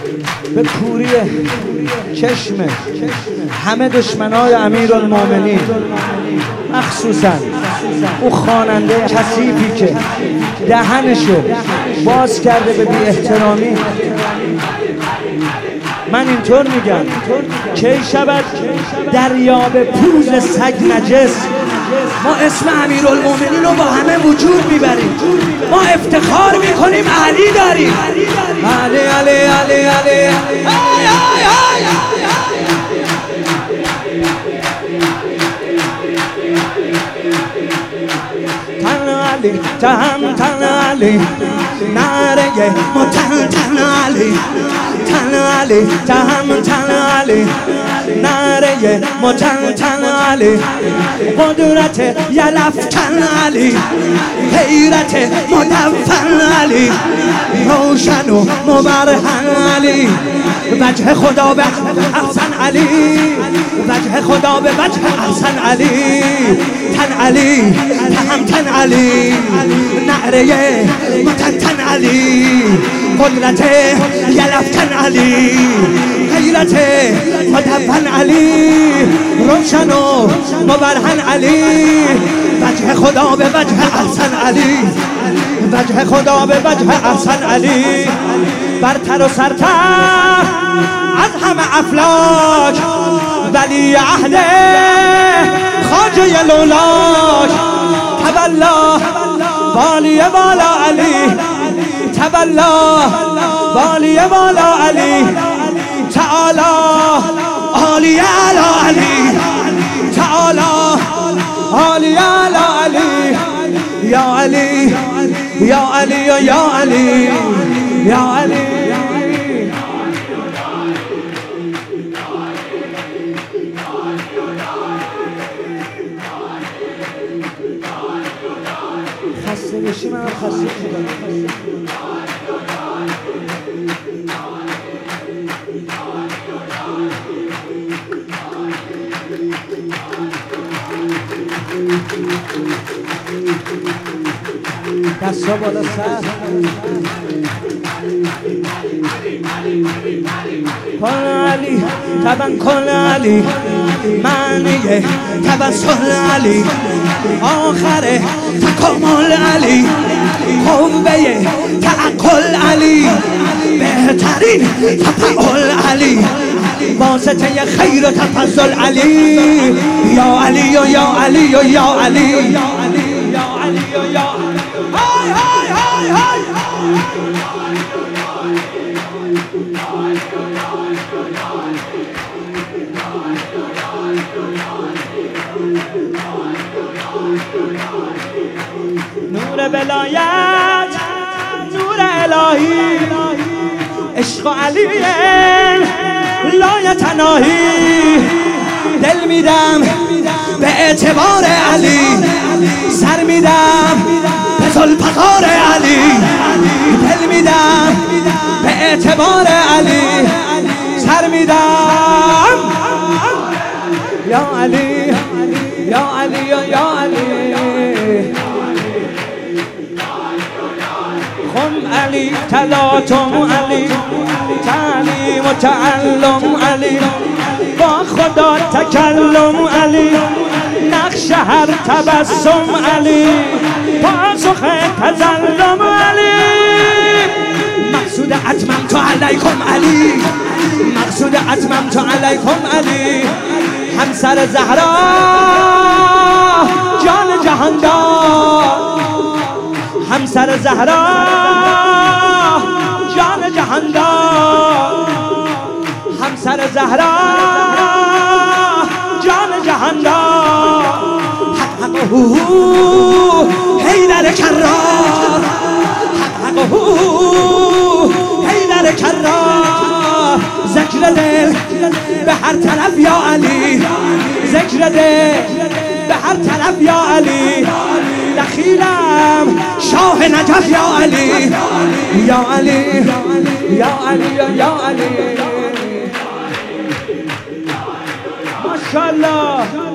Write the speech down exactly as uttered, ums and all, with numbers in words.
به کوری چشم همه دشمنای امیرالمومنین، مخصوصا او خواننده کثیفی که دهنشو باز کرده به بی احترامی. من اینطور میگم کی شود دریاب پوز سگ نجس. ما اسم امیرالمومنین رو با همه وجود میبریم، ما افتخار میکنیم علی داریم. علی علی علی علی آی آی آی تن علی تن تن علی ناره ما تن تن علی تن علی تن تن علی ناره ما تن تن علی قدرت یلف تن علی حیرت مدفن علی روشن و مبرهن علی وجه خدا به احسن علی وجه خدا به وجه احسن علی تن علی تهم تن علی نعره متن تن علی قدرت یلف تن علی غیرت مدفن علی روشن و مبرهن علی وجه خدا به وجه احسن علی وجه خدا به وجه احسن علی برتر و سرتر از همه افلاک ولی عهد خواجه لولاک تبلا والی بالا علی تبلا والی بالا علی تعالی عالی علی علی تعالی عالی علی علی یا علی یا علی یا علی یا علی خسته بشی من خسته شدم. دستا بالا سر کل علی تبن کل علی معنی توسل علی آخر تکامل علی قوه تعقل علی بهترین تفعال علی واسطه خیر و تفضل علی یا علی یا یا علی یا یا علی یا علی یا یا های های های های نور ولایت نور الهی عشق علی لایتناهی دل میدم به اعتبار علی سر میدم به ذوالفقار علی دل میدم به اعتبار علی سر میدم یا علی یا علی یا علی خم علی تلاطم علی تعلیم و تعلم علی با خدا تکلم علی نقش هر تبسم علی پاسخ تظلم علی مقصود اتمم تو علیکم علی مقصود اتمم تو علیکم علی همسر زهرا جان جهاندار همسر زهرا جان جهاندار همسر زهرا جان جهاندار حق حقه حیدر کرار حق حقه حیدر کرار ذکر دل به هر طرف یا علی ذکر دل به هر طرف یا علی دخیلم شاه نجف یا علی یا علی یا علی یا علی ماشاءالله.